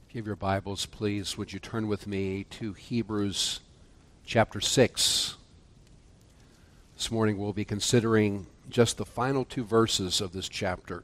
If you have your Bibles, please, would you turn with me to Hebrews chapter 6. This morning we'll be considering just the final two verses of this chapter.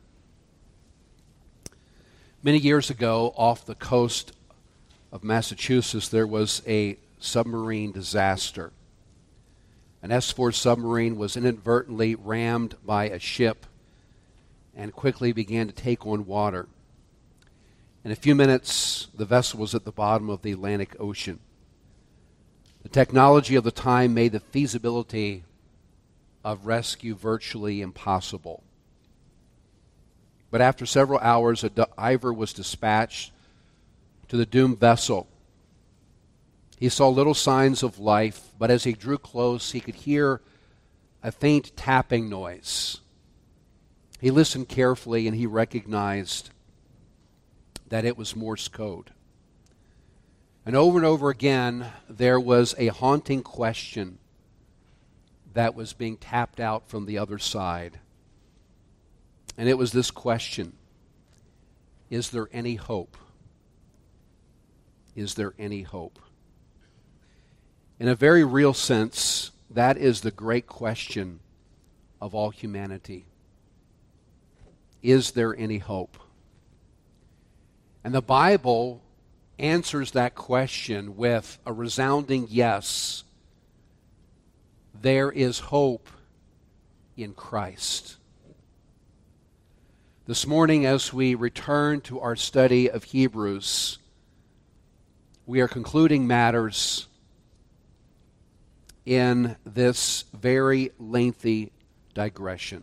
Many years ago, off the coast of Massachusetts, there was a submarine disaster. An S-4 submarine was inadvertently rammed by a ship and quickly began to take on water. In a few minutes, the vessel was at the bottom of the Atlantic Ocean. The technology of the time made the feasibility of rescue virtually impossible. But after several hours, a diver was dispatched to the doomed vessel. He saw little signs of life, but as he drew close, he could hear a faint tapping noise. He listened carefully and he recognized that it was Morse code. And over again, there was a haunting question that was being tapped out from the other side. And it was this question: is there any hope? Is there any hope? In a very real sense, that is the great question of all humanity. Is there any hope? And the Bible answers that question with a resounding yes. There is hope in Christ. This morning, as we return to our study of Hebrews, we are concluding matters in this very lengthy digression.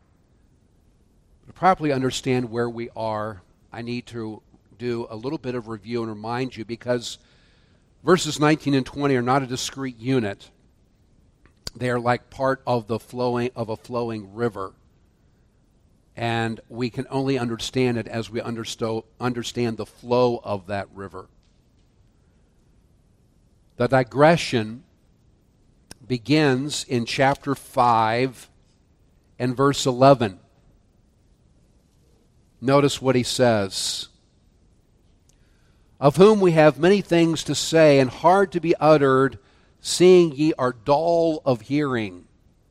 To properly understand where we are, I need to do a little bit of review and remind you, because verses 19 and 20 are not a discrete unit. They are like part of a flowing river. And we can only understand it as we understand the flow of that river. The digression begins in chapter 5 and verse 11. Notice what he says. Of whom we have many things to say and hard to be uttered, seeing ye are dull of hearing.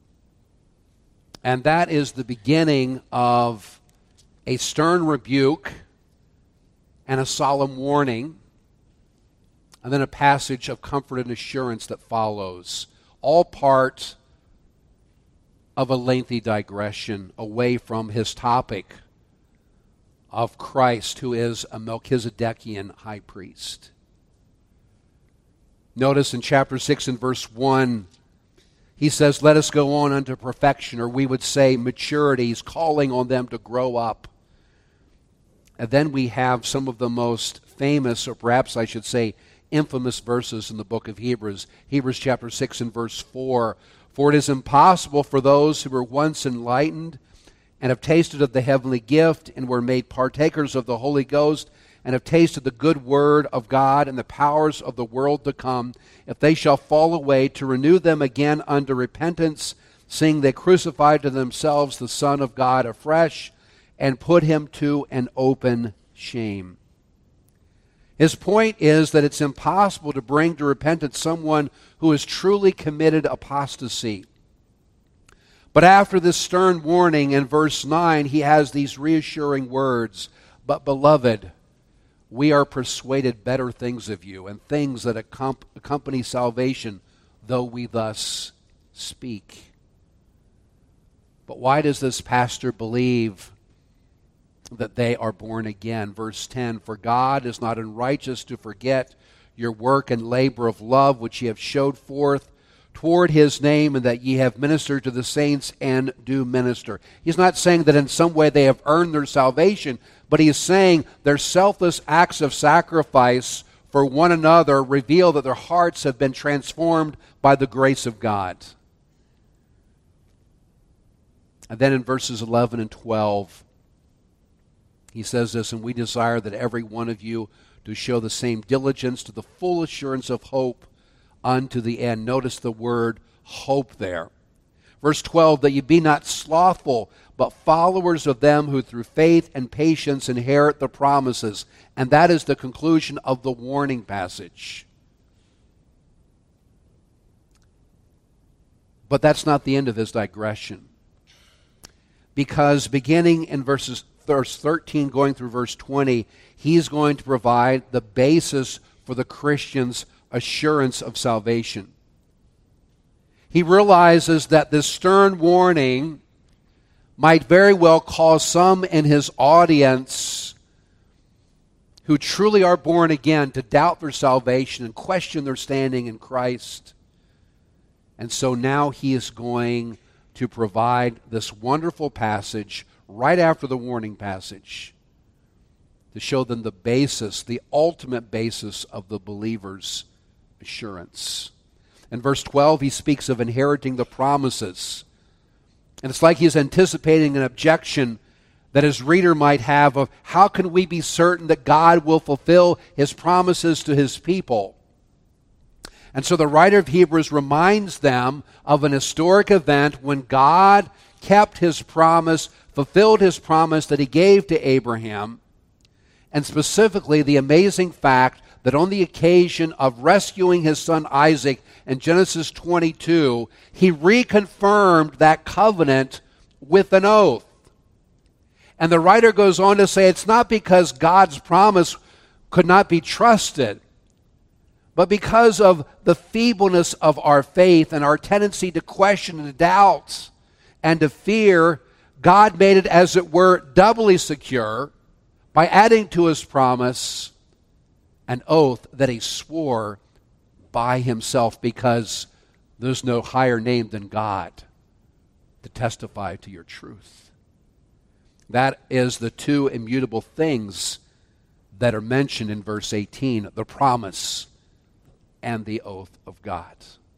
And that is the beginning of a stern rebuke and a solemn warning, and then a passage of comfort and assurance that follows, all part of a lengthy digression away from his topic of Christ, who is a Melchizedekian high priest. Notice in chapter 6 and verse 1, he says, let us go on unto perfection, or we would say maturity. He's calling on them to grow up. And then we have some of the most famous, or perhaps I should say infamous verses in the book of Hebrews. Hebrews chapter 6 and verse 4. For it is impossible for those who were once enlightened and have tasted of the heavenly gift, and were made partakers of the Holy Ghost, and have tasted the good word of God and the powers of the world to come, if they shall fall away, to renew them again unto repentance, seeing they crucified to themselves the Son of God afresh, and put him to an open shame. His point is that it's impossible to bring to repentance someone who has truly committed apostasy. But after this stern warning in verse 9, he has these reassuring words. But beloved, we are persuaded better things of you, and things that accompany salvation, though we thus speak. But why does this pastor believe that they are born again? Verse 10, for God is not unrighteous to forget your work and labor of love, which ye have showed forth toward his name, and that ye have ministered to the saints and do minister. He's not saying that in some way they have earned their salvation, but he is saying their selfless acts of sacrifice for one another reveal that their hearts have been transformed by the grace of God. And then in verses 11 and 12, he says this, and we desire that every one of you do show the same diligence to the full assurance of hope unto the end. Notice the word hope there. Verse 12, that ye be not slothful, but followers of them who through faith and patience inherit the promises. And that is the conclusion of the warning passage. But that's not the end of his digression. Because beginning in verse 13 going through verse 20, he's going to provide the basis for the Christian's assurance of salvation. He realizes that this stern warning might very well cause some in his audience who truly are born again to doubt their salvation and question their standing in Christ. And so now he is going to provide this wonderful passage right after the warning passage to show them the basis, the ultimate basis of the believer's assurance. In verse 12, he speaks of inheriting the promises. And it's like he's anticipating an objection that his reader might have of how can we be certain that God will fulfill his promises to his people? And so the writer of Hebrews reminds them of an historic event when God kept his promise, fulfilled his promise that he gave to Abraham, and specifically the amazing fact that on the occasion of rescuing his son Isaac in Genesis 22, he reconfirmed that covenant with an oath. And the writer goes on to say it's not because God's promise could not be trusted, but because of the feebleness of our faith and our tendency to question and to doubt and to fear, God made it, as it were, doubly secure by adding to his promise an oath that he swore by himself, because there's no higher name than God to testify to your truth. That is the two immutable things that are mentioned in verse 18, the promise and the oath of God.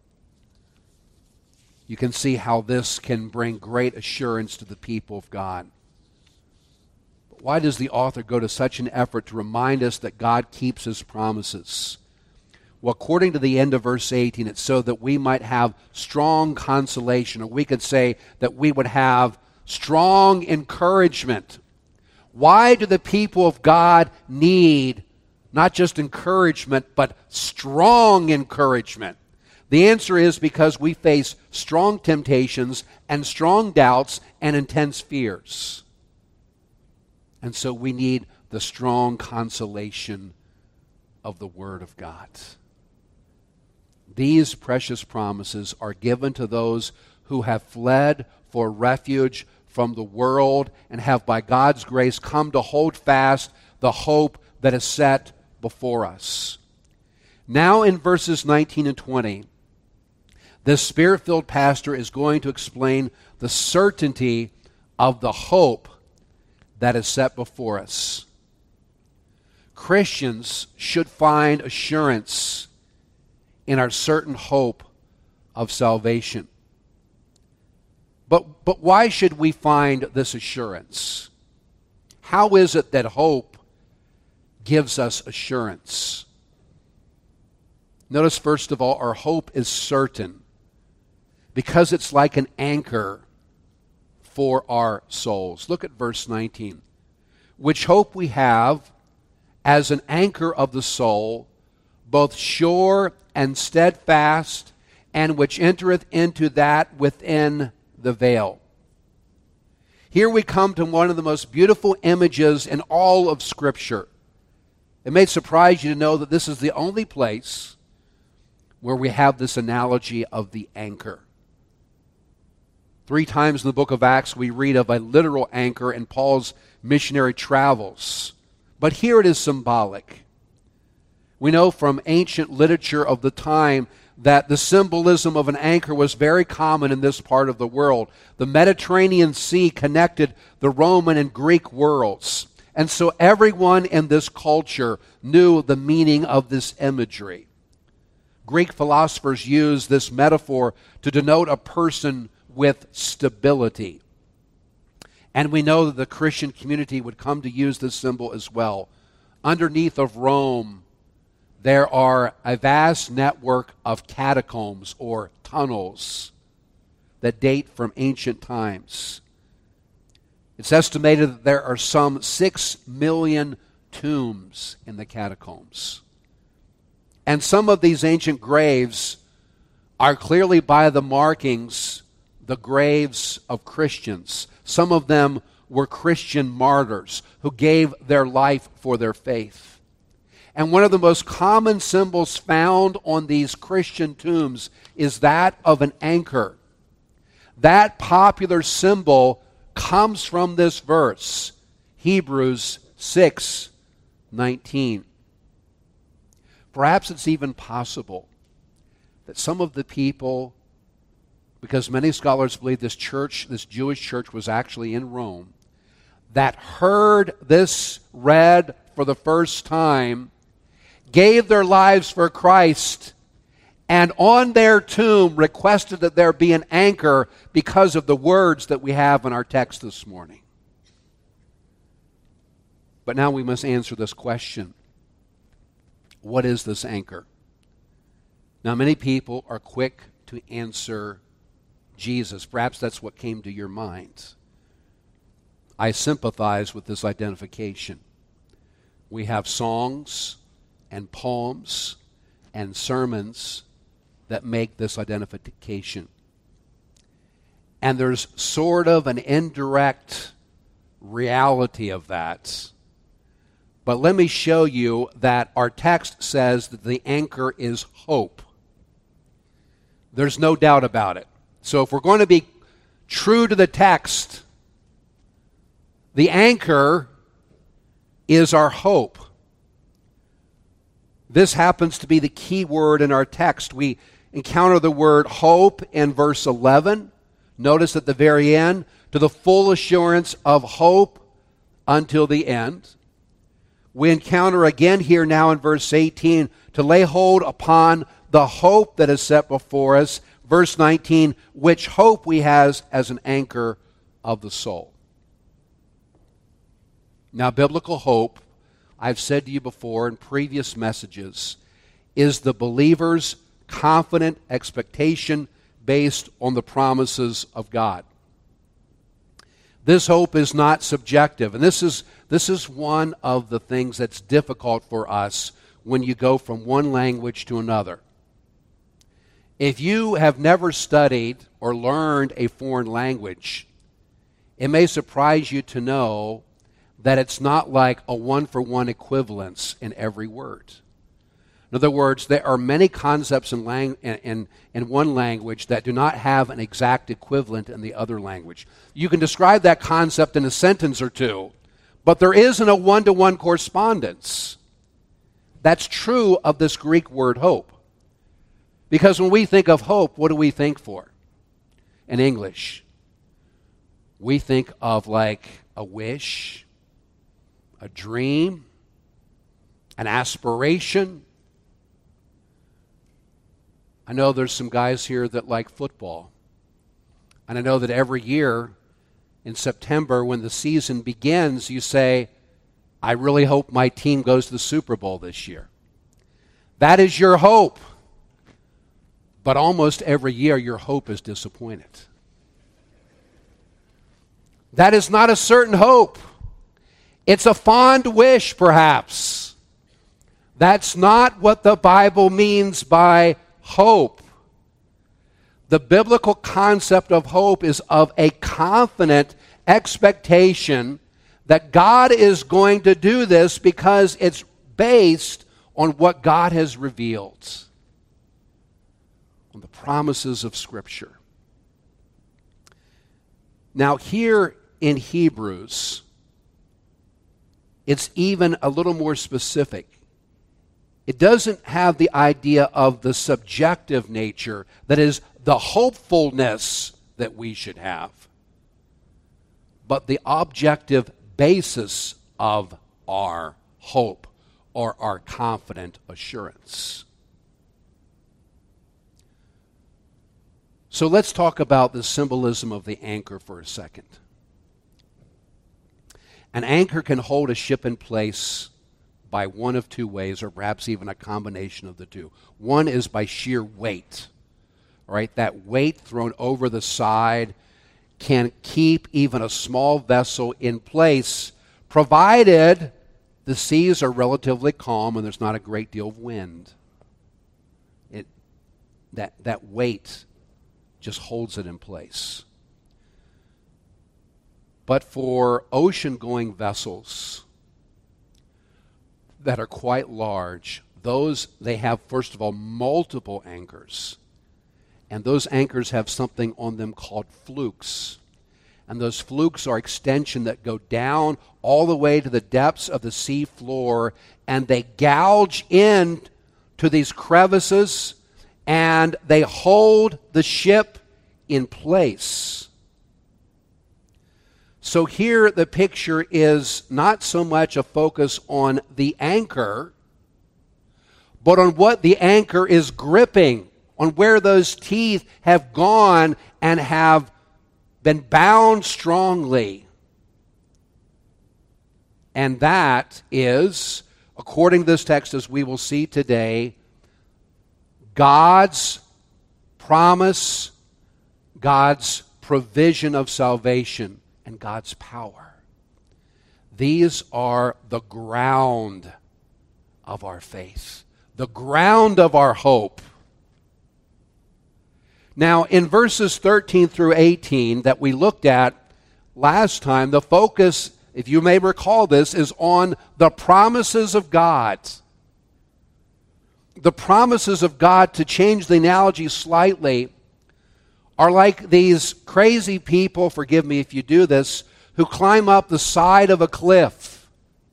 You can see how this can bring great assurance to the people of God. But why does the author go to such an effort to remind us that God keeps his promises? Well, according to the end of verse 18, it's so that we might have strong consolation, or we could say that we would have strong encouragement. Why do the people of God need not just encouragement, but strong encouragement? The answer is because we face strong temptations and strong doubts and intense fears. And so we need the strong consolation of the Word of God. These precious promises are given to those who have fled for refuge from the world and have by God's grace come to hold fast the hope that is set before us. Now in verses 19 and 20, this Spirit-filled pastor is going to explain the certainty of the hope that is set before us. Christians should find assurance in our certain hope of salvation. But why should we find this assurance? How is it that hope gives us assurance? Notice, first of all, our hope is certain because it's like an anchor for our souls. Look at verse 19. Which hope we have as an anchor of the soul, both sure and steadfast, and which entereth into that within the veil. Here we come to one of the most beautiful images in all of Scripture. It may surprise you to know that this is the only place where we have this analogy of the anchor. 3 times in the book of Acts we read of a literal anchor in Paul's missionary travels. But here it is symbolic. We know from ancient literature of the time that the symbolism of an anchor was very common in this part of the world. The Mediterranean Sea connected the Roman and Greek worlds. And so everyone in this culture knew the meaning of this imagery. Greek philosophers used this metaphor to denote a person with stability. And we know that the Christian community would come to use this symbol as well. Underneath of Rome, there are a vast network of catacombs or tunnels that date from ancient times. It's estimated that there are some 6 million tombs in the catacombs. And some of these ancient graves are clearly by the markings the graves of Christians. Some of them were Christian martyrs who gave their life for their faith. And one of the most common symbols found on these Christian tombs is that of an anchor. That popular symbol comes from this verse, Hebrews 6:19. Perhaps it's even possible that some of the people, because many scholars believe this Jewish church was actually in Rome, that heard this read for the first time, gave their lives for Christ, and on their tomb requested that there be an anchor because of the words that we have in our text this morning. But now we must answer this question. What is this anchor? Now, many people are quick to answer Jesus. Perhaps that's what came to your mind. I sympathize with this identification. We have songs and poems and sermons that make this identification. And there's sort of an indirect reality of that. But let me show you that our text says that the anchor is hope. There's no doubt about it. So if we're going to be true to the text, the anchor is our hope. This happens to be the key word in our text. We encounter the word hope in verse 11. Notice at the very end, to the full assurance of hope until the end. We encounter again here now in verse 18, to lay hold upon the hope that is set before us. Verse 19, which hope we has as an anchor of the soul. Now, biblical hope, I've said to you before in previous messages, is the believer's confident expectation based on the promises of God. This hope is not subjective, and this is one of the things that's difficult for us when you go from one language to another. If you have never studied or learned a foreign language, it may surprise you to know that it's not like a one-for-one equivalence in every word. In other words, there are many concepts in one language that do not have an exact equivalent in the other language. You can describe that concept in a sentence or two, but there isn't a one-to-one correspondence. That's true of this Greek word hope. Because when we think of hope, what do we think for in English? We think of like a wish, a dream, an aspiration. I know there's some guys here that like football. And I know that every year in September when the season begins, you say, I really hope my team goes to the Super Bowl this year. That is your hope. But almost every year your hope is disappointed. That is not a certain hope. It's a fond wish, perhaps. That's not what the Bible means by hope. The biblical concept of hope is of a confident expectation that God is going to do this because it's based on what God has revealed, on the promises of Scripture. Now, here in Hebrews, it's even a little more specific. It doesn't have the idea of the subjective nature, that is, the hopefulness that we should have, but the objective basis of our hope or our confident assurance. So let's talk about the symbolism of the anchor for a second. An anchor can hold a ship in place by one of two ways, or perhaps even a combination of the two. One is by sheer weight. Right? That weight thrown over the side can keep even a small vessel in place, provided the seas are relatively calm and there's not a great deal of wind. That weight just holds it in place. But for ocean-going vessels that are quite large, those, they have, first of all, multiple anchors. And those anchors have something on them called flukes. And those flukes are extension that go down all the way to the depths of the sea floor, and they gouge in to these crevices, and they hold the ship in place. So here the picture is not so much a focus on the anchor, but on what the anchor is gripping, on where those teeth have gone and have been bound strongly. And that is, according to this text, as we will see today, God's promise, God's provision of salvation, and God's power. These are the ground of our faith, the ground of our hope. Now, in verses 13 through 18 that we looked at last time, the focus, if you may recall this, is on the promises of God. The promises of God, to change the analogy slightly, are like these crazy people, forgive me if you do this, who climb up the side of a cliff.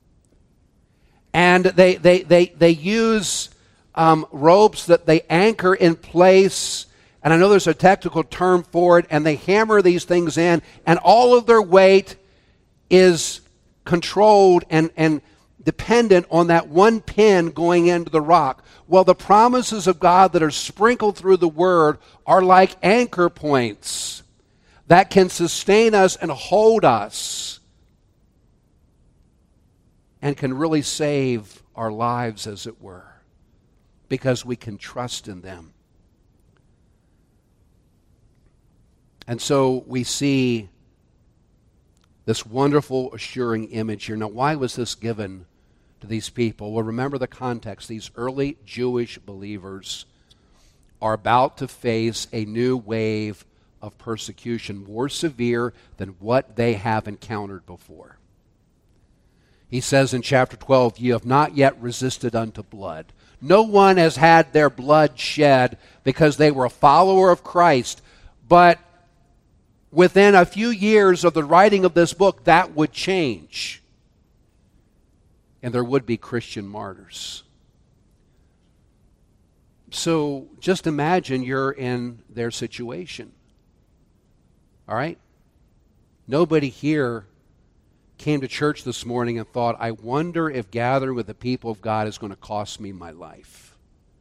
And they use ropes that they anchor in place. And I know there's a technical term for it. And they hammer these things in. And all of their weight is controlled and dependent on that one pin going into the rock. Well, the promises of God that are sprinkled through the Word are like anchor points that can sustain us and hold us and can really save our lives, as it were, because we can trust in them. And so we see this wonderful, assuring image here. Now, why was this given to these people? Well, remember the context. These early Jewish believers are about to face a new wave of persecution, more severe than what they have encountered before. He says in chapter 12, "You have not yet resisted unto blood." No one has had their blood shed because they were a follower of Christ. But within a few years of the writing of this book, that would change. And there would be Christian martyrs. So just imagine you're in their situation. All right? Nobody here came to church this morning and thought, I wonder if gathering with the people of God is going to cost me my life.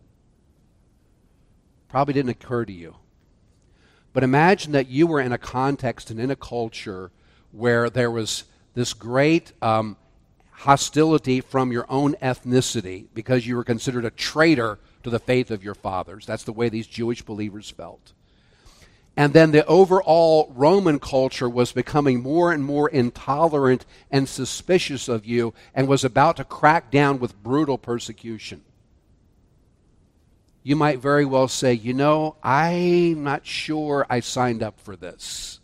Probably didn't occur to you. But imagine that you were in a context and in a culture where there was this great hostility from your own ethnicity because you were considered a traitor to the faith of your fathers. That's the way these Jewish believers felt. And then the overall Roman culture was becoming more and more intolerant and suspicious of you and was about to crack down with brutal persecution. You might very well say, you know, I'm not sure I signed up for this.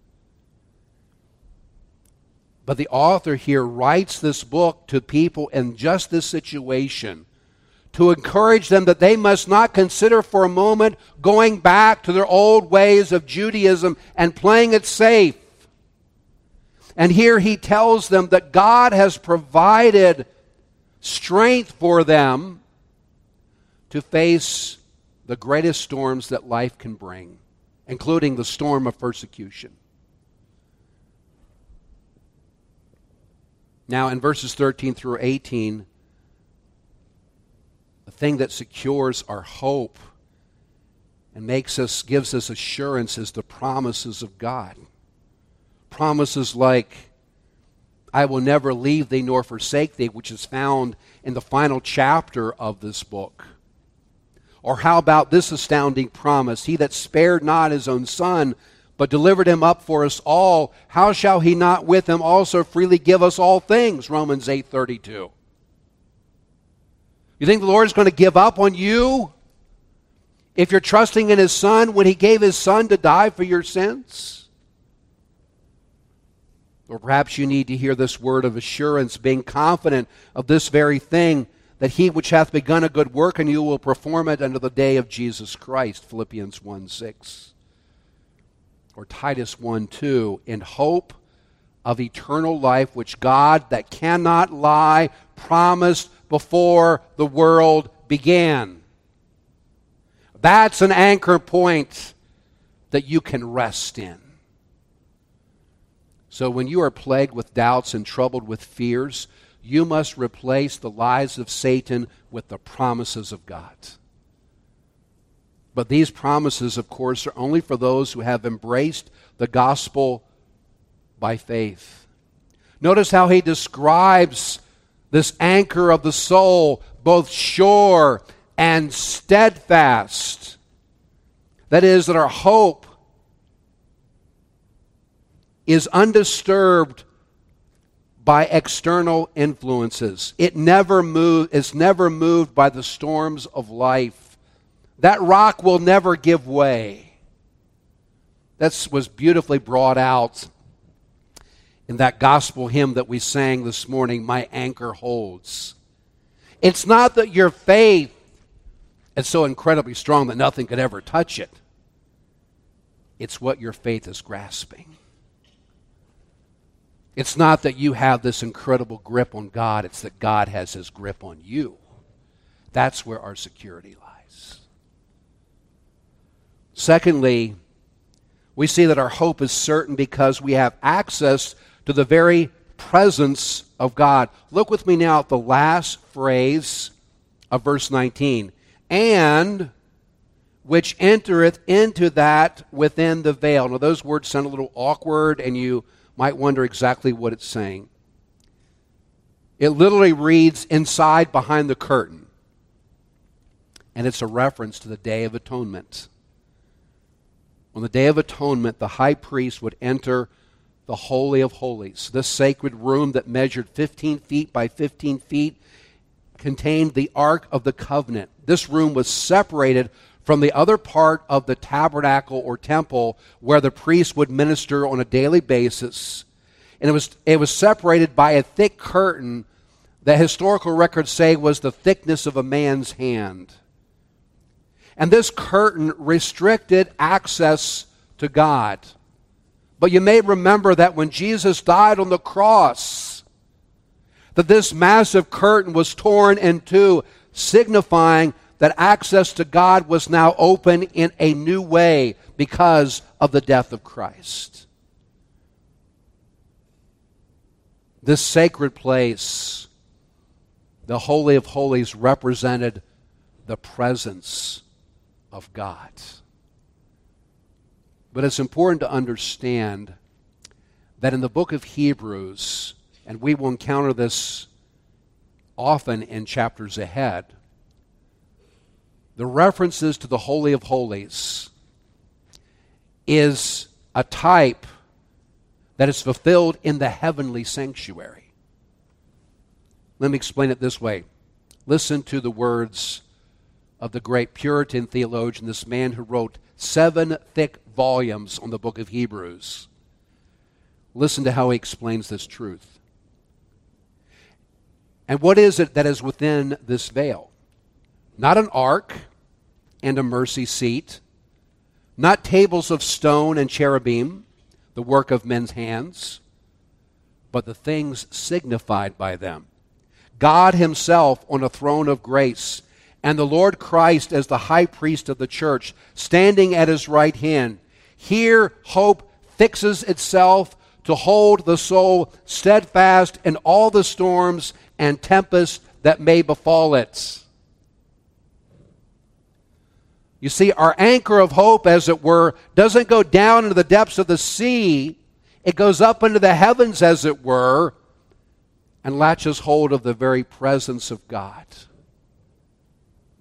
But the author here writes this book to people in just this situation to encourage them that they must not consider for a moment going back to their old ways of Judaism and playing it safe. And here he tells them that God has provided strength for them to face the greatest storms that life can bring, including the storm of persecution. Now, in verses 13 through 18, the thing that secures our hope and gives us assurance is the promises of God. Promises like, I will never leave thee nor forsake thee, which is found in the final chapter of this book. Or how about this astounding promise? He that spared not his own son, but delivered him up for us all, how shall he not with him also freely give us all things? Romans 8:32. You think the Lord is going to give up on you if you're trusting in his Son when he gave his Son to die for your sins? Or perhaps you need to hear this word of assurance, being confident of this very thing, that he which hath begun a good work in you will perform it unto the day of Jesus Christ, Philippians 1:6. Or Titus 1:2, in hope of eternal life, which God that cannot lie promised before the world began. That's an anchor point that you can rest in. So when you are plagued with doubts and troubled with fears, you must replace the lies of Satan with the promises of God. But these promises, of course, are only for those who have embraced the gospel by faith. Notice how he describes this anchor of the soul, both sure and steadfast. That is, that our hope is undisturbed by external influences. It's never moved by the storms of life. That rock will never give way. That was beautifully brought out in that gospel hymn that we sang this morning, My Anchor Holds. It's not that your faith is so incredibly strong that nothing could ever touch it. It's what your faith is grasping. It's not that you have this incredible grip on God, it's that God has his grip on you. That's where our security lies. Secondly, we see that our hope is certain because we have access to the very presence of God. Look with me now at the last phrase of verse 19. And which entereth into that within the veil. Now those words sound a little awkward, and you might wonder exactly what it's saying. It literally reads inside behind the curtain. And it's a reference to the Day of Atonement. On the Day of Atonement, the high priest would enter the Holy of Holies. This sacred room that measured 15 feet by 15 feet contained the Ark of the Covenant. This room was separated from the other part of the tabernacle or temple where the priest would minister on a daily basis. And it was separated by a thick curtain that historical records say was the thickness of a man's hand. And this curtain restricted access to God. But you may remember that when Jesus died on the cross, that this massive curtain was torn in two, signifying that access to God was now open in a new way because of the death of Christ. This sacred place, the Holy of Holies, represented the presence of God. But it's important to understand that in the book of Hebrews, and we will encounter this often in chapters ahead, the references to the Holy of Holies is a type that is fulfilled in the heavenly sanctuary. Let me explain it this way. Listen to the words of the great Puritan theologian, this man who wrote 7 thick volumes on the book of Hebrews. Listen to how he explains this truth. And what is it that is within this veil? Not an ark and a mercy seat, not tables of stone and cherubim, the work of men's hands, but the things signified by them. God himself on a throne of grace, and the Lord Christ as the high priest of the church, standing at his right hand. Here hope fixes itself to hold the soul steadfast in all the storms and tempests that may befall it. You see, our anchor of hope, as it were, doesn't go down into the depths of the sea. It goes up into the heavens, as it were, and latches hold of the very presence of God.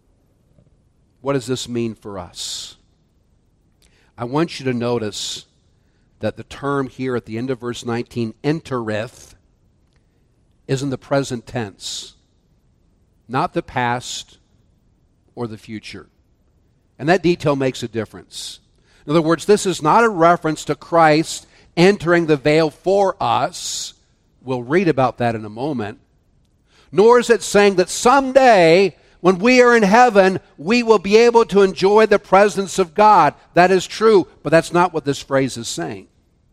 What does this mean for us? I want you to notice that the term here at the end of verse 19, entereth, is in the present tense, not the past or the future. And that detail makes a difference. In other words, this is not a reference to Christ entering the veil for us. We'll read about that in a moment. Nor is it saying that someday, when we are in heaven, we will be able to enjoy the presence of God. That is true, but that's not what this phrase is saying.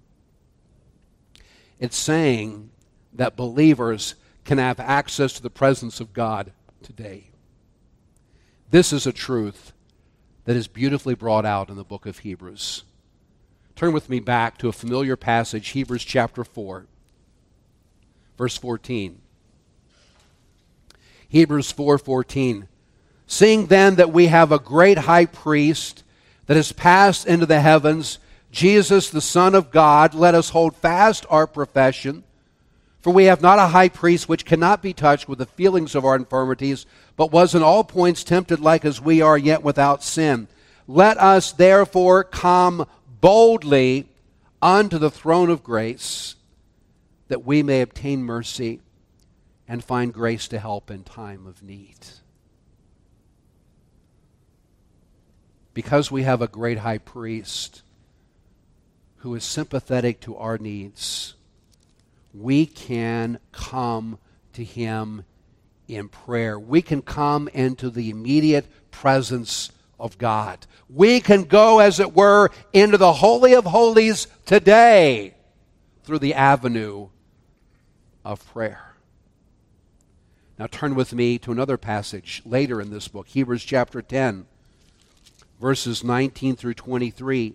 It's saying that believers can have access to the presence of God today. This is a truth that is beautifully brought out in the book of Hebrews. Turn with me back to a familiar passage, Hebrews chapter 4, verse 14. Hebrews 4:14. Seeing then that we have a great high priest that has passed into the heavens, Jesus the Son of God, let us hold fast our profession. For we have not a high priest which cannot be touched with the feelings of our infirmities, but was in all points tempted like as we are, yet without sin. Let us therefore come boldly unto the throne of grace, that we may obtain mercy and find grace to help in time of need. Because we have a great high priest who is sympathetic to our needs, we can come to him in prayer. We can come into the immediate presence of God. We can go, as it were, into the Holy of Holies today through the avenue of prayer. Now turn with me to another passage later in this book, Hebrews chapter 10, verses 19 through 23.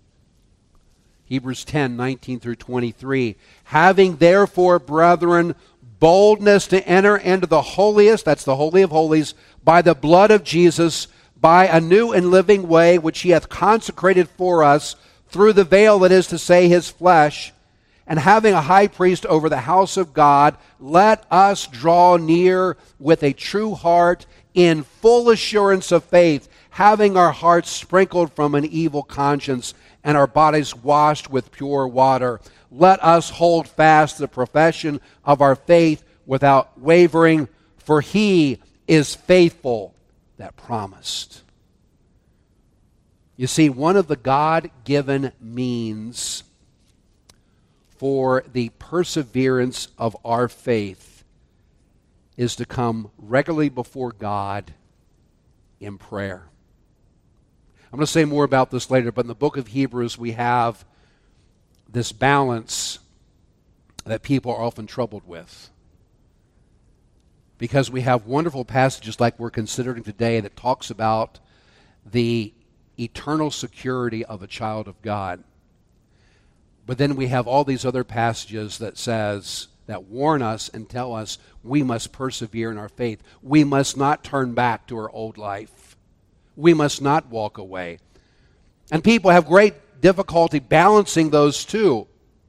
Hebrews 10, 19 through 23. Having therefore, brethren, boldness to enter into the holiest, that's the Holy of Holies, by the blood of Jesus, by a new and living way which he hath consecrated for us through the veil, that is to say, his flesh, and having a high priest over the house of God, let us draw near with a true heart in full assurance of faith, having our hearts sprinkled from an evil conscience and our bodies washed with pure water. Let us hold fast the profession of our faith without wavering, for he is faithful that promised. You see, one of the God-given means for the perseverance of our faith is to come regularly before God in prayer. I'm going to say more about this later, but in the book of Hebrews we have this balance that people are often troubled with. Because we have wonderful passages like we're considering today that talks about the eternal security of a child of God. But then we have all these other passages that warn us and tell us we must persevere in our faith. We must not turn back to our old life. We must not walk away. And people have great difficulty balancing those two.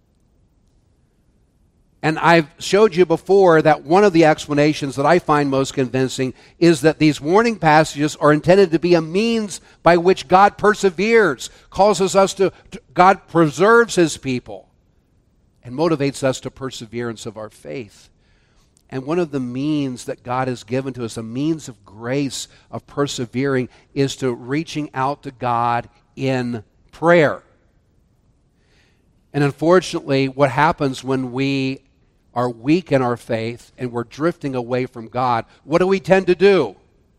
And I've showed you before that one of the explanations that I find most convincing is that these warning passages are intended to be a means by which God perseveres, causes us to God preserves his people, and motivates us to perseverance of our faith. And one of the means that God has given to us, a means of grace, of persevering, is to reaching out to God in prayer. And unfortunately, what happens when we are weak in our faith and we're drifting away from God, what do we tend to do?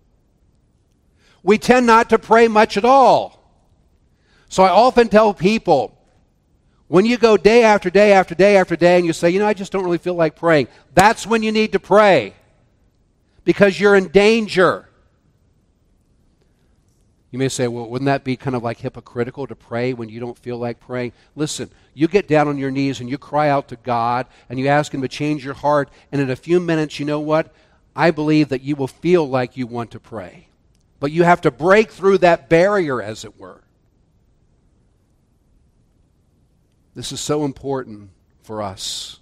We tend not to pray much at all. So I often tell people, when you go day after day after day after day and you say, I just don't really feel like praying, that's when you need to pray, because you're in danger. You may say, well, wouldn't that be kind of like hypocritical to pray when you don't feel like praying? Listen, you get down on your knees and you cry out to God and you ask him to change your heart, and in a few minutes, you know what? I believe that you will feel like you want to pray. But you have to break through that barrier, as it were. This is so important for us.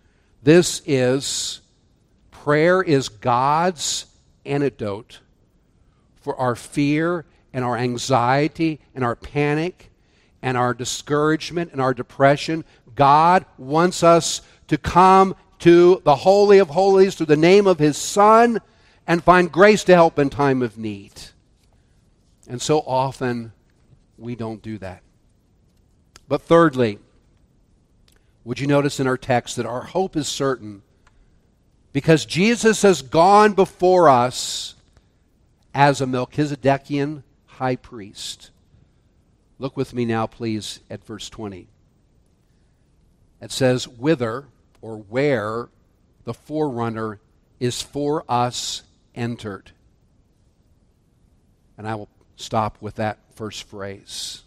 Prayer is God's antidote for our fear and our anxiety and our panic and our discouragement and our depression, God wants us to come to the Holy of Holies through the name of His Son and find grace to help in time of need. And so often we don't do that. But thirdly, would you notice in our text that our hope is certain because Jesus has gone before us as a Melchizedekian high priest. Look with me now, please, at verse 20. It says, whither or where the forerunner is for us entered. And I will stop with that first phrase.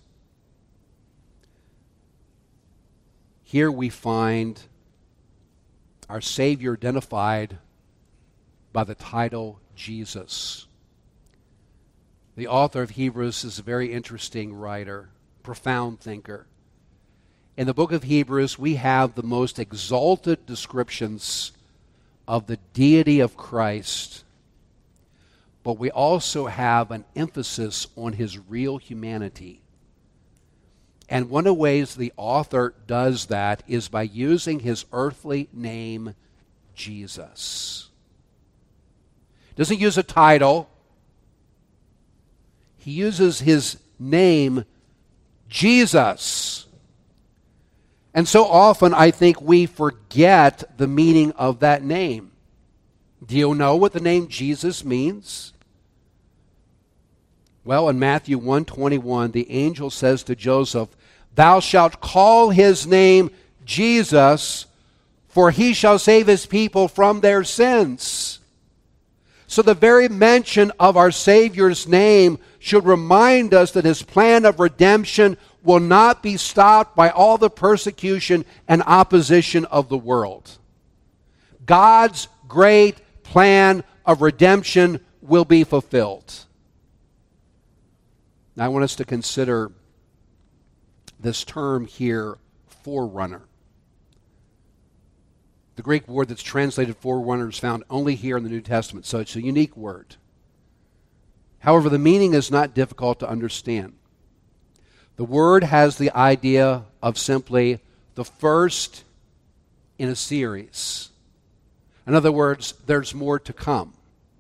Here we find our Savior identified by the title Jesus. The author of Hebrews is a very interesting writer, profound thinker. In the book of Hebrews, we have the most exalted descriptions of the deity of Christ, but we also have an emphasis on His real humanity. And one of the ways the author does that is by using His earthly name, Jesus. Doesn't use a title. He uses His name, Jesus. And so often I think we forget the meaning of that name. Do you know what the name Jesus means? Well, in Matthew 1:21, the angel says to Joseph, "Thou shalt call his name Jesus, for he shall save his people from their sins." So the very mention of our Savior's name should remind us that His plan of redemption will not be stopped by all the persecution and opposition of the world. God's great plan of redemption will be fulfilled. Now I want us to consider this term here, forerunner. The Greek word that's translated forerunner is found only here in the New Testament, so it's a unique word. However, the meaning is not difficult to understand. The word has the idea of simply the first in a series. In other words, there's more to come.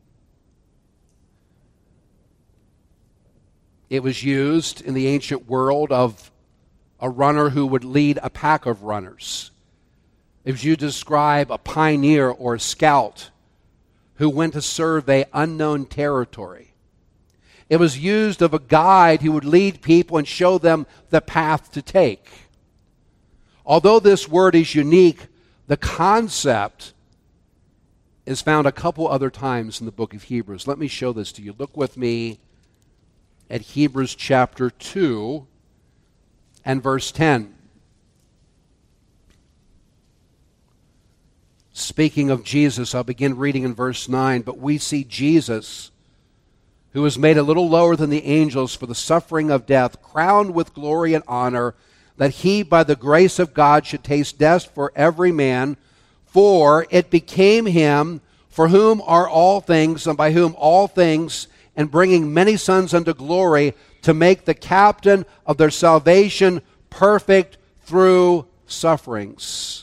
It was used in the ancient world of a runner who would lead a pack of runners. It was used to describe a pioneer or a scout who went to survey unknown territory. It was used of a guide who would lead people and show them the path to take. Although this word is unique, the concept is found a couple other times in the book of Hebrews. Let me show this to you. Look with me at Hebrews chapter 2 and verse 10. Speaking of Jesus, I'll begin reading in verse 9. "But we see Jesus, who was made a little lower than the angels for the suffering of death, crowned with glory and honor, that He, by the grace of God, should taste death for every man. For it became Him, for whom are all things, and by whom all things, and bringing many sons unto glory, to make the captain of their salvation perfect through sufferings."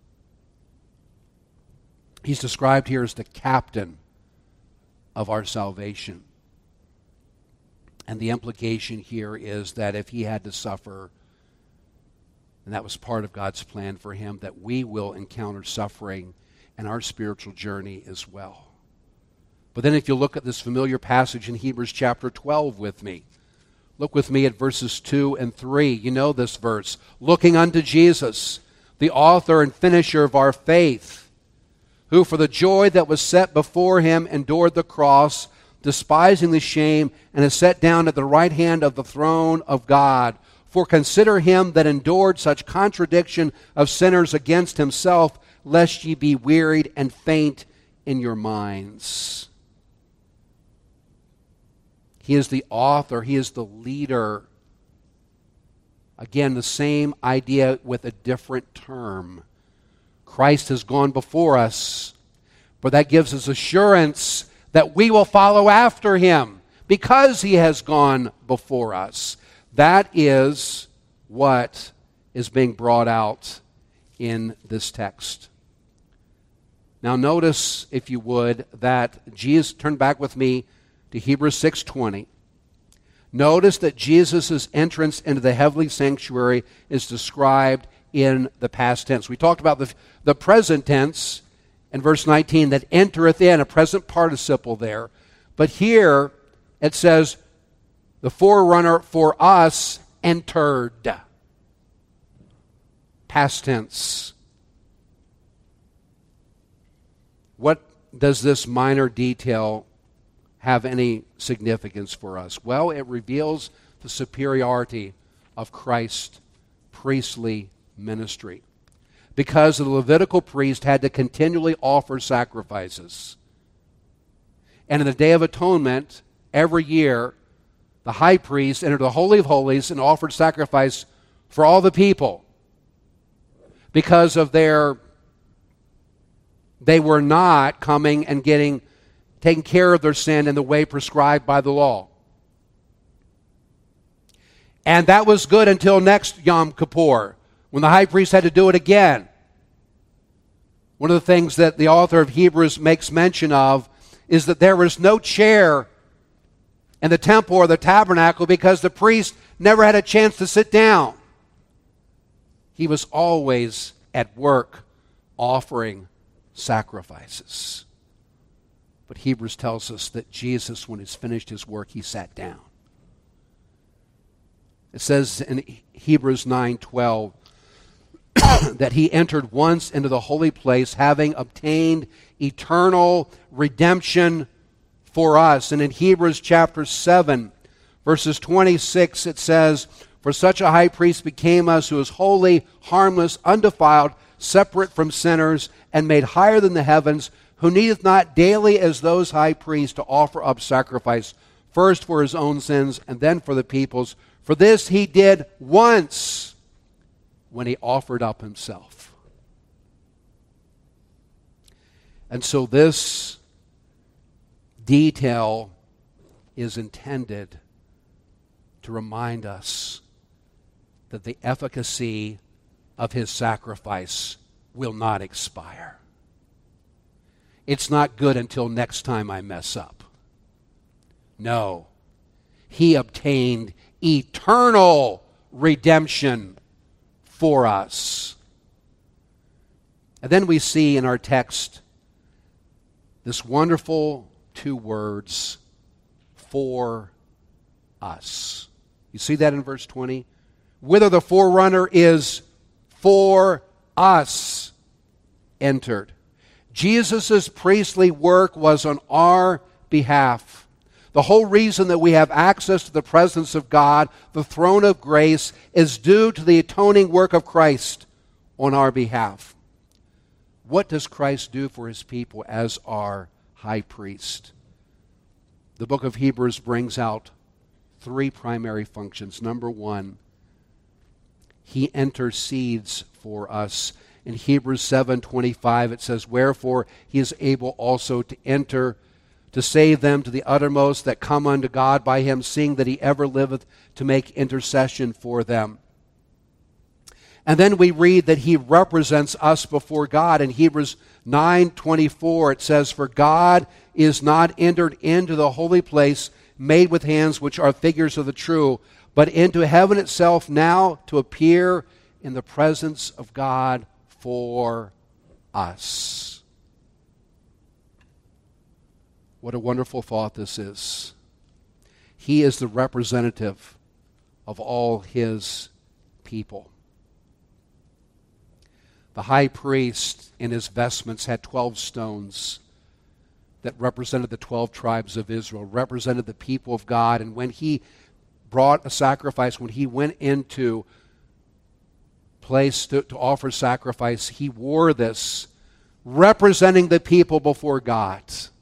He's described here as the captain of our salvation. And the implication here is that if He had to suffer, and that was part of God's plan for Him, that we will encounter suffering in our spiritual journey as well. But then if you look at this familiar passage in Hebrews chapter 12 with me, look with me at verses 2 and 3. You know this verse. "Looking unto Jesus, the author and finisher of our faith, who for the joy that was set before Him endured the cross, despising the shame, and is set down at the right hand of the throne of God. For consider Him that endured such contradiction of sinners against Himself, lest ye be wearied and faint in your minds." He is the author. He is the leader. Again, the same idea with a different term. Christ has gone before us, but that gives us assurance that we will follow after Him because He has gone before us. That is what is being brought out in this text. Now notice, if you would, that Jesus, turn back with me to Hebrews 6:20. Notice that Jesus' entrance into the heavenly sanctuary is described in the past tense. We talked about the present tense in verse 19, that entereth in, a present participle there. But here it says, the forerunner for us entered. Past tense. What does this minor detail have any significance for us? Well, it reveals the superiority of Christ's priestly ministry. Because the Levitical priest had to continually offer sacrifices. And in the Day of Atonement, every year, the high priest entered the Holy of Holies and offered sacrifice for all the people. Because of they were not coming and taking care of their sin in the way prescribed by the law. And that was good until next Yom Kippur, when the high priest had to do it again. One of the things that the author of Hebrews makes mention of is that there was no chair in the temple or the tabernacle because the priest never had a chance to sit down. He was always at work offering sacrifices. But Hebrews tells us that Jesus, when he's finished his work, he sat down. It says in Hebrews 9:12 that he entered once into the holy place, having obtained eternal redemption for us. And in Hebrews chapter 7, verses 26, it says, for such a high priest became us, who is holy, harmless, undefiled, separate from sinners, and made higher than the heavens, who needeth not daily as those high priests to offer up sacrifice, first for his own sins, and then for the people's. For this he did once, when he offered up himself. And so this detail is intended to remind us that the efficacy of his sacrifice will not expire. It's not good until next time I mess up. No. He obtained eternal redemption for us. And then we see in our text this wonderful two words, for us. You see that in verse 20? Whither the forerunner is for us entered. Jesus' priestly work was on our behalf. The whole reason that we have access to the presence of God, the throne of grace, is due to the atoning work of Christ on our behalf. What does Christ do for his people as our high priest? The book of Hebrews brings out three primary functions. Number one, he intercedes for us. In Hebrews 7:25 it says, wherefore he is able also to enter to save them to the uttermost that come unto God by him, seeing that he ever liveth to make intercession for them. And then we read that he represents us before God. In Hebrews 9:24 it says, for God is not entered into the holy place made with hands, which are figures of the true, but into heaven itself, now to appear in the presence of God for us. What a wonderful thought this is. He is the representative of all his people. The high priest in his vestments had 12 stones that represented the 12 tribes of Israel, represented the people of God. And when he brought a sacrifice, when he went into place to offer sacrifice, he wore this, representing the people before God.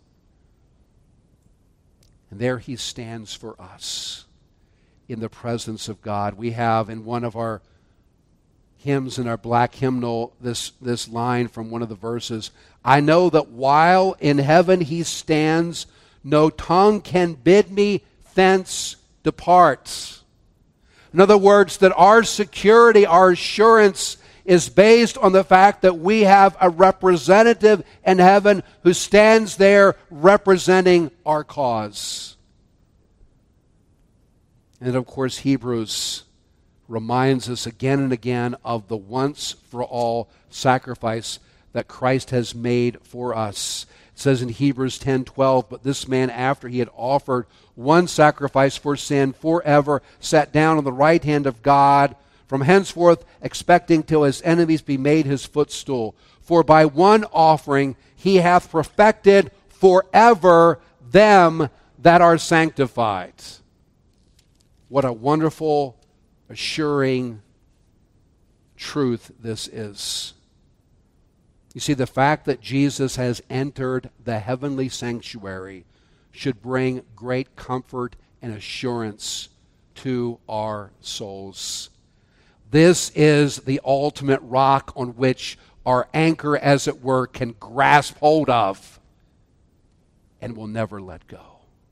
And there he stands for us in the presence of God. We have in one of our hymns in our black hymnal this line from one of the verses, I know that while in heaven he stands, no tongue can bid me thence depart. In other words, that our security, our assurance is based on the fact that we have a representative in heaven who stands there representing our cause. And of course, Hebrews reminds us again and again of the once-for-all sacrifice that Christ has made for us. It says in Hebrews 10:12, "But this man, after he had offered one sacrifice for sin forever, sat down on the right hand of God, from henceforth expecting till his enemies be made his footstool. For by one offering he hath perfected forever them that are sanctified." What a wonderful, assuring truth this is. You see, the fact that Jesus has entered the heavenly sanctuary should bring great comfort and assurance to our souls. This is the ultimate rock on which our anchor, as it were, can grasp hold of and will never let go.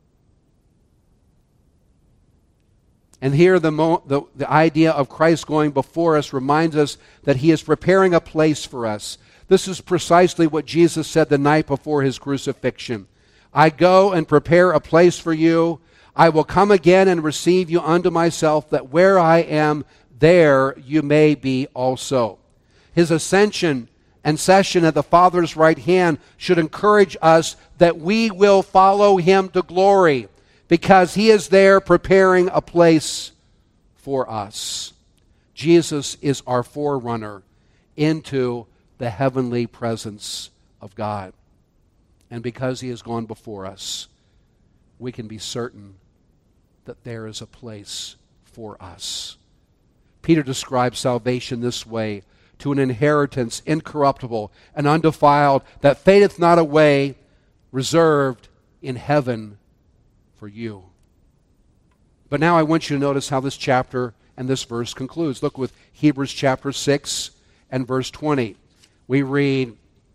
And here the idea of Christ going before us reminds us that he is preparing a place for us. This is precisely what Jesus said the night before his crucifixion. "I go and prepare a place for you. I will come again and receive you unto myself, that where I am, there you may be also." His ascension and session at the Father's right hand should encourage us that we will follow him to glory, because he is there preparing a place for us. Jesus is our forerunner into the heavenly presence of God. And because he has gone before us, we can be certain that there is a place for us. Peter describes salvation this way: "To an inheritance incorruptible and undefiled, that fadeth not away, reserved in heaven for you." But now I want you to notice how this chapter and this verse concludes. Look with Hebrews chapter 6 and verse 20. We read,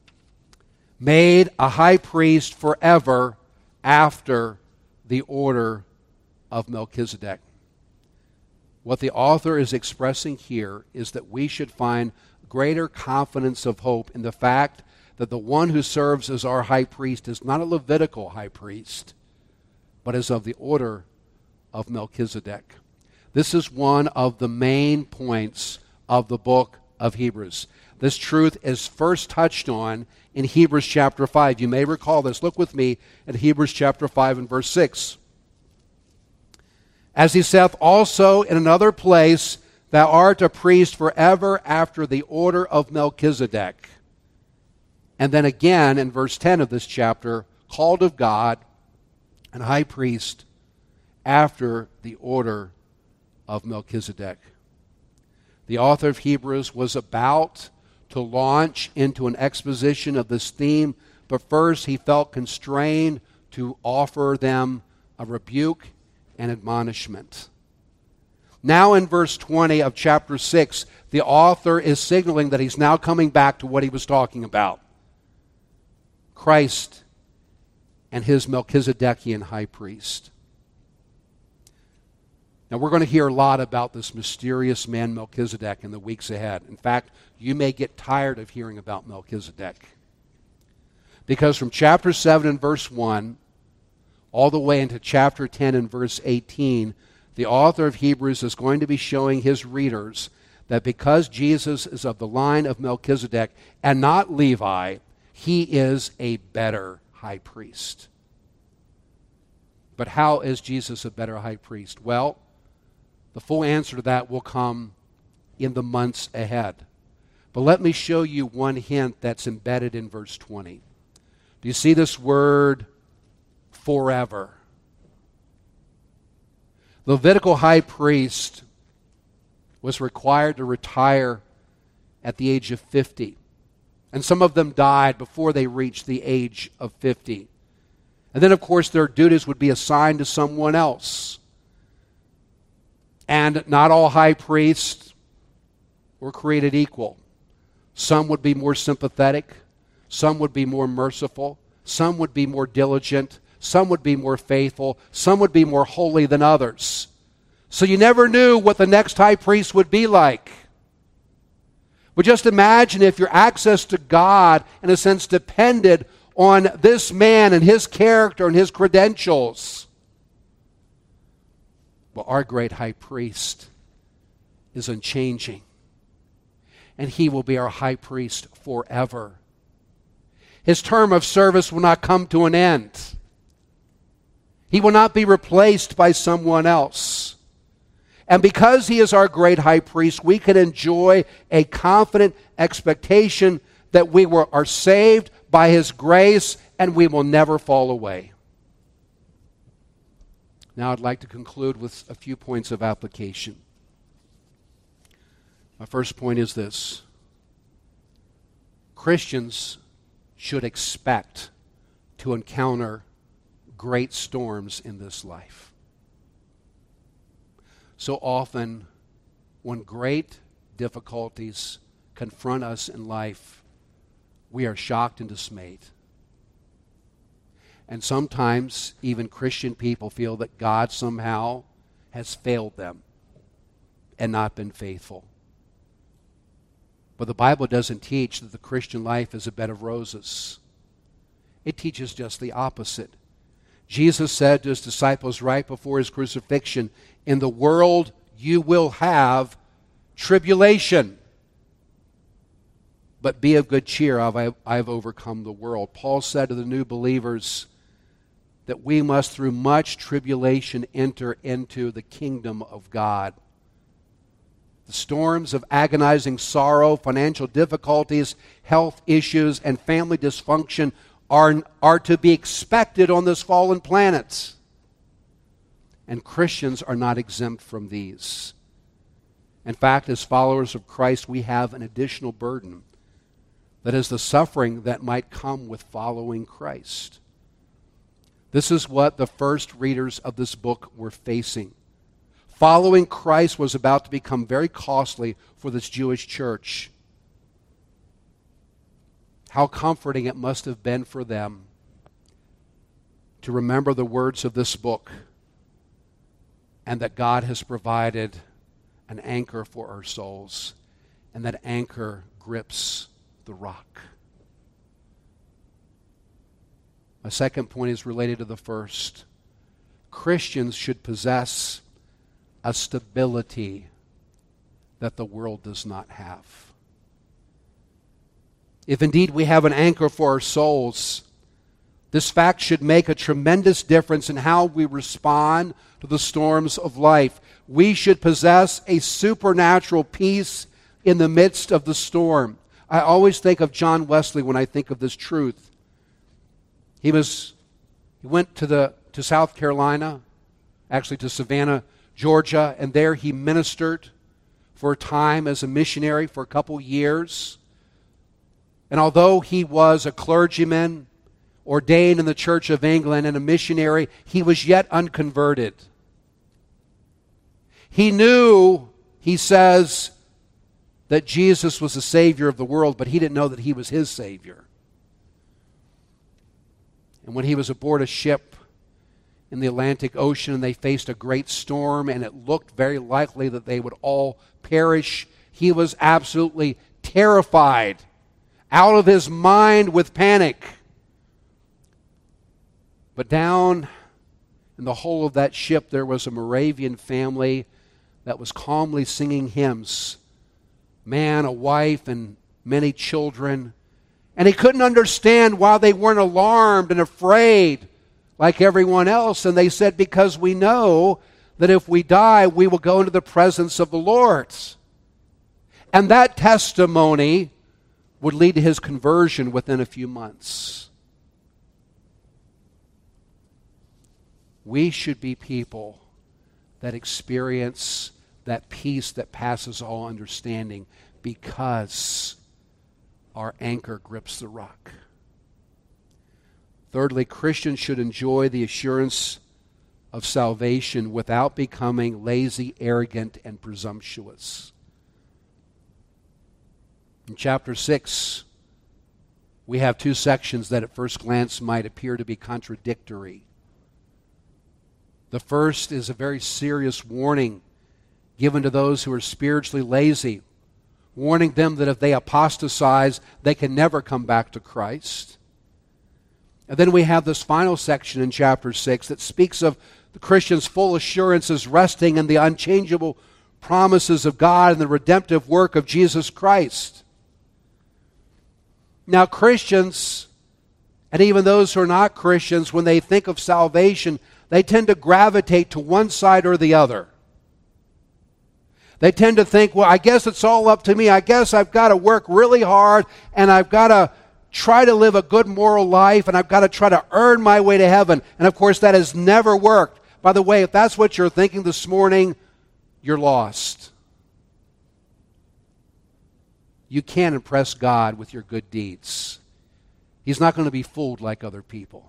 "Made a high priest forever after the order of Melchizedek." What the author is expressing here is that we should find greater confidence of hope in the fact that the one who serves as our high priest is not a Levitical high priest, but is of the order of Melchizedek. This is one of the main points of the book of Hebrews. This truth is first touched on in Hebrews chapter 5. You may recall this. Look with me at Hebrews chapter 5 and verse 6. "As he saith also in another place, Thou art a priest forever after the order of Melchizedek." And then again in verse 10 of this chapter, "Called of God and high priest after the order of Melchizedek." The author of Hebrews was about to launch into an exposition of this theme, but first he felt constrained to offer them a rebuke and admonishment. Now in verse 20 of chapter 6, the author is signaling that he's now coming back to what he was talking about: Christ and his Melchizedekian high priest. Now we're going to hear a lot about this mysterious man Melchizedek in the weeks ahead. In fact, you may get tired of hearing about Melchizedek, because from chapter 7 and verse 1 all the way into chapter 10 and verse 18, the author of Hebrews is going to be showing his readers that because Jesus is of the line of Melchizedek and not Levi, he is a better high priest. But how is Jesus a better high priest? Well, the full answer to that will come in the months ahead. But let me show you one hint that's embedded in verse 20. Do you see this word, forever? The Levitical high priest was required to retire at the age of 50. And some of them died before they reached the age of 50. And then, of course, their duties would be assigned to someone else. And not all high priests were created equal. Some would be more sympathetic. Some would be more merciful. Some would be more diligent. Some would be more faithful. Some would be more holy than others. So you never knew what the next high priest would be like. But just imagine if your access to God, in a sense, depended on this man and his character and his credentials. Well, our great high priest is unchanging. And he will be our high priest forever. His term of service will not come to an end. He will not be replaced by someone else. And because he is our great high priest, we can enjoy a confident expectation that we are saved by his grace and we will never fall away. Now I'd like to conclude with a few points of application. My first point is this. Christians should expect to encounter great storms in this life. So often, when great difficulties confront us in life, we are shocked and dismayed. And sometimes, even Christian people feel that God somehow has failed them and not been faithful. But the Bible doesn't teach that the Christian life is a bed of roses. It teaches just the opposite. Jesus said to his disciples right before his crucifixion, "In the world you will have tribulation. But be of good cheer, I have overcome the world." Paul said to the new believers that we must through much tribulation enter into the kingdom of God. The storms of agonizing sorrow, financial difficulties, health issues, and family dysfunction are to be expected on this fallen planet. And Christians are not exempt from these. In fact, as followers of Christ, we have an additional burden. That is the suffering that might come with following Christ. This is what the first readers of this book were facing. Following Christ was about to become very costly for this Jewish church. How comforting it must have been for them to remember the words of this book and that God has provided an anchor for our souls, and that anchor grips the rock. My second point is related to the first. Christians should possess a stability that the world does not have. If indeed we have an anchor for our souls, this fact should make a tremendous difference in how we respond to the storms of life. We should possess a supernatural peace in the midst of the storm. I always think of John Wesley when I think of this truth. He went to South Carolina, actually to Savannah, Georgia, and there he ministered for a time as a missionary for a couple years. And although he was a clergyman, ordained in the Church of England and a missionary, he was yet unconverted. He knew, he says, that Jesus was the Savior of the world, but he didn't know that he was his Savior. And when he was aboard a ship in the Atlantic Ocean and they faced a great storm and it looked very likely that they would all perish, he was absolutely terrified, out of his mind with panic. But down in the hull of that ship there was a Moravian family that was calmly singing hymns. Man, a wife, and many children. And he couldn't understand why they weren't alarmed and afraid like everyone else. And they said, because we know that if we die, we will go into the presence of the Lord. And that testimony would lead to his conversion within a few months. We should be people that experience that peace that passes all understanding because our anchor grips the rock. Thirdly, Christians should enjoy the assurance of salvation without becoming lazy, arrogant, and presumptuous. In chapter 6, we have two sections that at first glance might appear to be contradictory. The first is a very serious warning given to those who are spiritually lazy, warning them that if they apostatize, they can never come back to Christ. And then we have this final section in chapter 6 that speaks of the Christian's full assurances resting in the unchangeable promises of God and the redemptive work of Jesus Christ. Now, Christians, and even those who are not Christians, when they think of salvation, they tend to gravitate to one side or the other. They tend to think, well, I guess it's all up to me. I guess I've got to work really hard, and I've got to try to live a good moral life, and I've got to try to earn my way to heaven. And of course, that has never worked. By the way, if that's what you're thinking this morning, you're lost. You can't impress God with your good deeds. He's not going to be fooled like other people.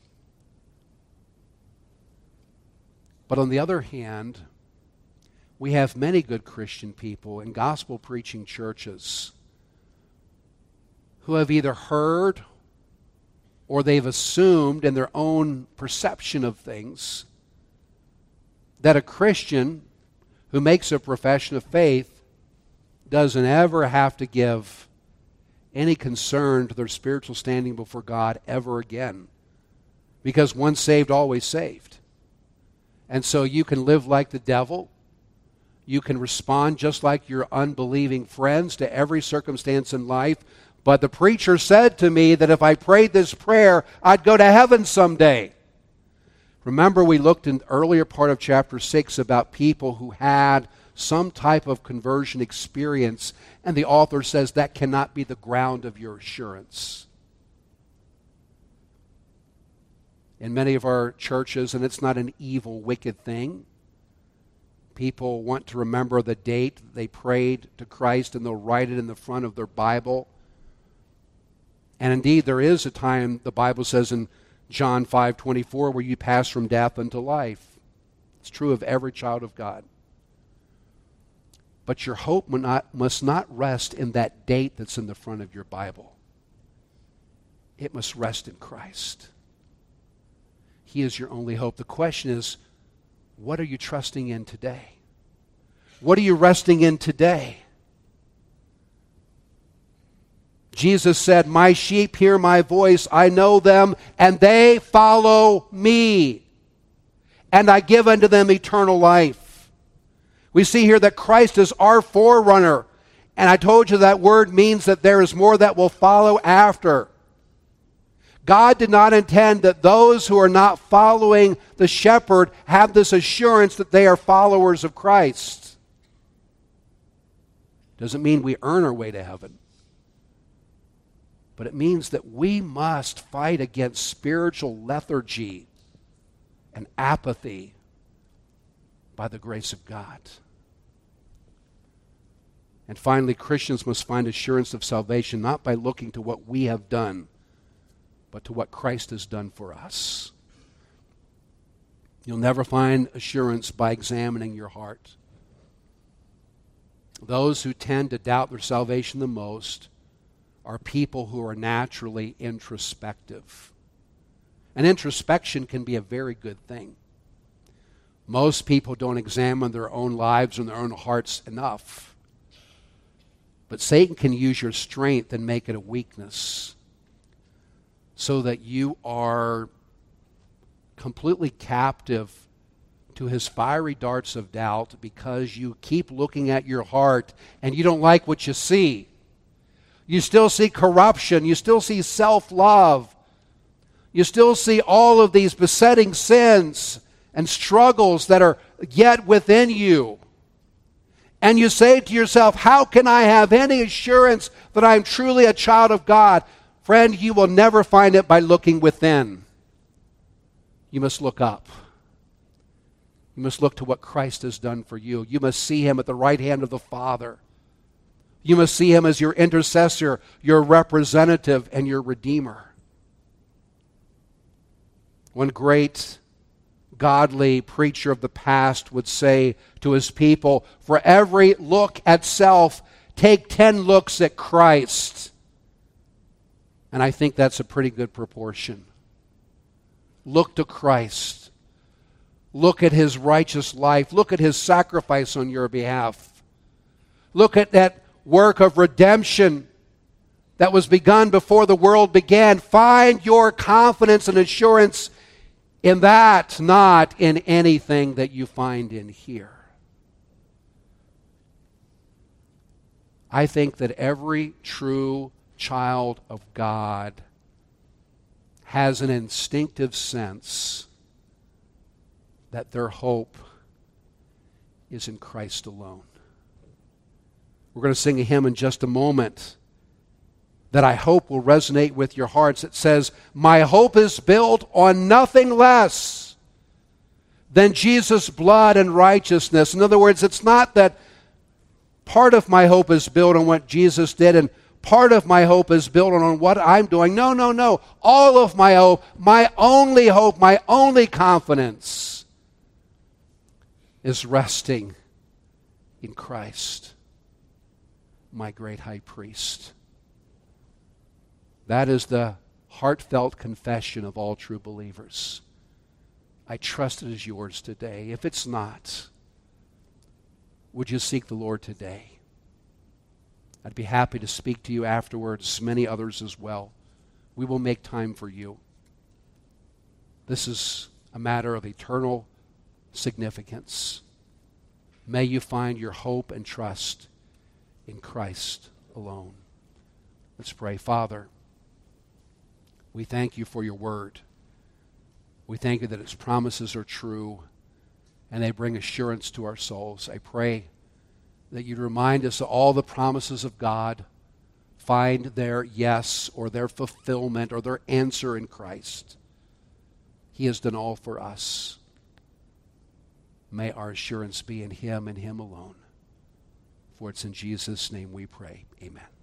But on the other hand, we have many good Christian people in gospel-preaching churches who have either heard or they've assumed in their own perception of things that a Christian who makes a profession of faith doesn't ever have to give any concern to their spiritual standing before God ever again. Because once saved, always saved. And so you can live like the devil. You can respond just like your unbelieving friends to every circumstance in life. But the preacher said to me that if I prayed this prayer, I'd go to heaven someday. Remember, we looked in the earlier part of chapter 6 about people who had some type of conversion experience, and the author says that cannot be the ground of your assurance. In many of our churches, and it's not an evil, wicked thing, people want to remember the date they prayed to Christ, and they'll write it in the front of their Bible. And indeed, there is a time, the Bible says in John 5:24, where you pass from death unto life. It's true of every child of God. But your hope must not rest in that date that's in the front of your Bible. It must rest in Christ. He is your only hope. The question is, what are you trusting in today? What are you resting in today? Jesus said, "My sheep hear my voice, I know them, and they follow me. And I give unto them eternal life." We see here that Christ is our forerunner. And I told you that word means that there is more that will follow after. God did not intend that those who are not following the shepherd have this assurance that they are followers of Christ. Doesn't mean we earn our way to heaven. But it means that we must fight against spiritual lethargy and apathy by the grace of God. And finally, Christians must find assurance of salvation not by looking to what we have done, but to what Christ has done for us. You'll never find assurance by examining your heart. Those who tend to doubt their salvation the most are people who are naturally introspective. And introspection can be a very good thing. Most people don't examine their own lives and their own hearts enough. But Satan can use your strength and make it a weakness so that you are completely captive to his fiery darts of doubt because you keep looking at your heart and you don't like what you see. You still see corruption. You still see self-love. You still see all of these besetting sins and struggles that are yet within you. And you say to yourself, how can I have any assurance that I'm truly a child of God? Friend, you will never find it by looking within. You must look up. You must look to what Christ has done for you. You must see him at the right hand of the Father. You must see him as your intercessor, your representative, and your redeemer. One great godly preacher of the past would say to his people, for every look at self, take 10 looks at Christ. And I think that's a pretty good proportion. Look to Christ. Look at his righteous life. Look at his sacrifice on your behalf. Look at that work of redemption that was begun before the world began. Find your confidence and assurance in that, not in anything that you find in here. I think that every true child of God has an instinctive sense that their hope is in Christ alone. We're going to sing a hymn in just a moment that I hope will resonate with your hearts. It says, "My hope is built on nothing less than Jesus' blood and righteousness." In other words, it's not that part of my hope is built on what Jesus did and part of my hope is built on what I'm doing. No, no, no. All of my hope, my only confidence is resting in Christ, my great high priest. That is the heartfelt confession of all true believers. I trust it is yours today. If it's not, would you seek the Lord today? I'd be happy to speak to you afterwards, many others as well. We will make time for you. This is a matter of eternal significance. May you find your hope and trust in Christ alone. Let's pray. Father, we thank you for your word. We thank you that its promises are true and they bring assurance to our souls. I pray that you'd remind us that all the promises of God find their yes or their fulfillment or their answer in Christ. He has done all for us. May our assurance be in him and him alone. For it's in Jesus' name we pray. Amen.